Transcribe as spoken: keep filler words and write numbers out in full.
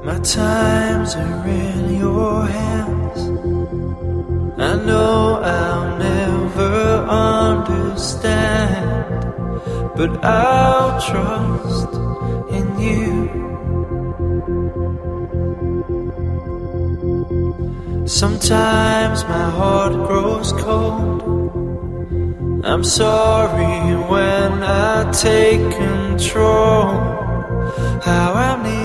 My times are in your hands. I know I'll never understand, but I'll trust in you. Sometimes my heart grows cold. I'm sorry when I take control. How I need